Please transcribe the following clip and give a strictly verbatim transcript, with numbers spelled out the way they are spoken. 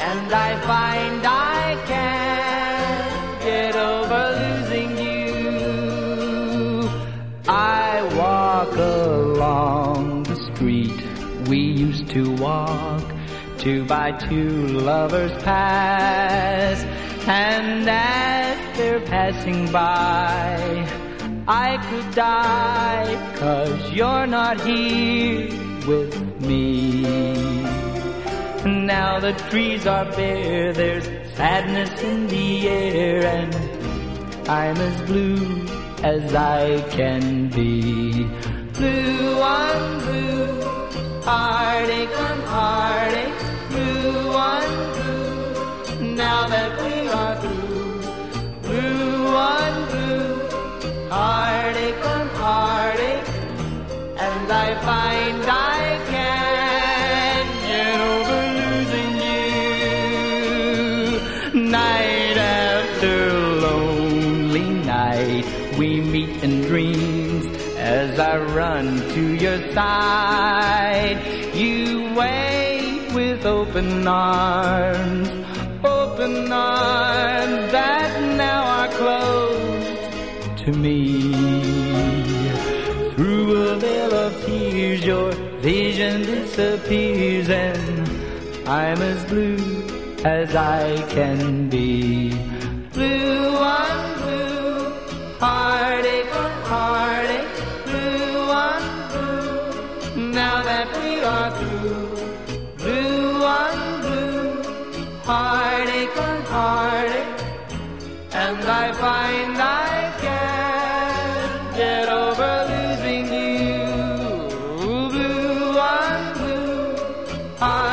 and I find I can't get over losing you. I walk along the street we used to walk, two by two lovers pass, and as they're passing by, I could die, 'cause you're not here with me. Now the trees are bare, there's sadness in the air, and I'm as blue as I can be. Blue on blue, heartache on heartache, blue on blue, now that we are through. Blue on blue, heartache on heartache, and I find I can't get over losing you. Night after lonely night, we meet in dreams as I run to your side. You wait with open arms, open arms that now are closed to me. Through a veil of tears your vision disappears, and I'm as blue as I can be. Blue on blue, heartache on heartache, blue on blue, now that we are through. Blue on blue, heartache on heartache, and I find I can't get over losing you. Blue on blue, heartache